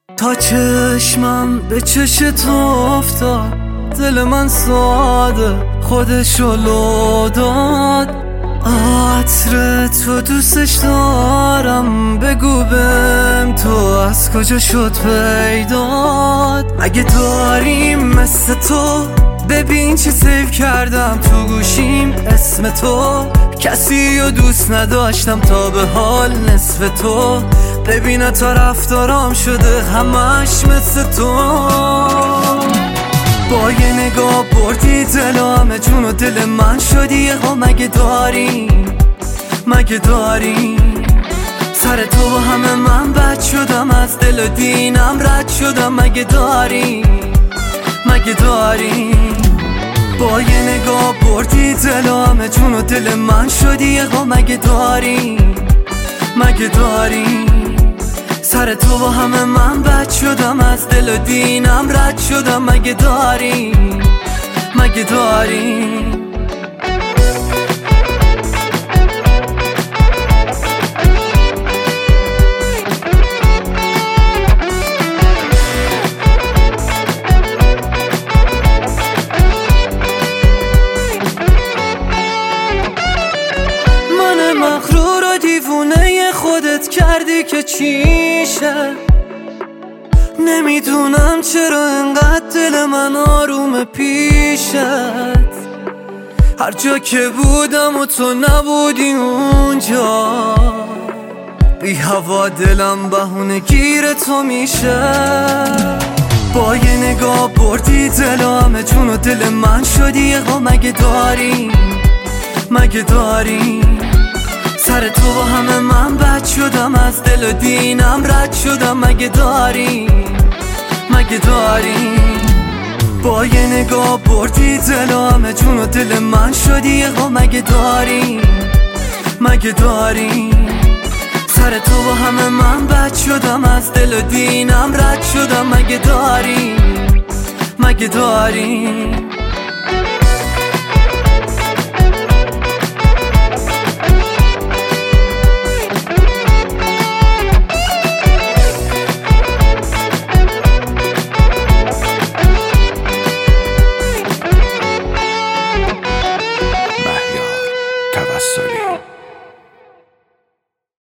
تا چشمم به چش تو افتاد، دل من ساده خودشو لو داد. عطر تو دوستش دارم، بگو بهم تو از کجا شد پیدات. اگه داریم مثل تو ببین چه سیو کردم تو گوشیم اسم تو. کسی رو دوست نداشتم تا به حال نصف تو. ببین تا رفتارام شده همش مثل تو. با یه نگاه بردی دل و همه جون و دل من شدی. مگه داری سر تو با همه من بد شدم، از دل و دینم رد شدم. مگه داری با یه نگاه بردی دل و همه جون و دل من شدی. مگه داری سر تو با همه من بد شدم، از دل و دینم رد شدم. مگه داری من مغرور و دیوونه خودت کردی که چیشه. نمیدونم چرا انقدر دل من آروم پیشت. هر جا که بودم و تو نبودی اونجا، بی هوا دلم بهونه گیر تو میشه. با یه نگاه بردی دل و همه جون و دل من شدی. مگه داری سر تو با همه من بد شدم، از دل و دینم رد شدم. مگه داری با یه نگاه بردی دل و همه جون و دل من شدی. مگه داری سر تو با همه من بد شدم، از دل و دینم رد شدم. مگه داری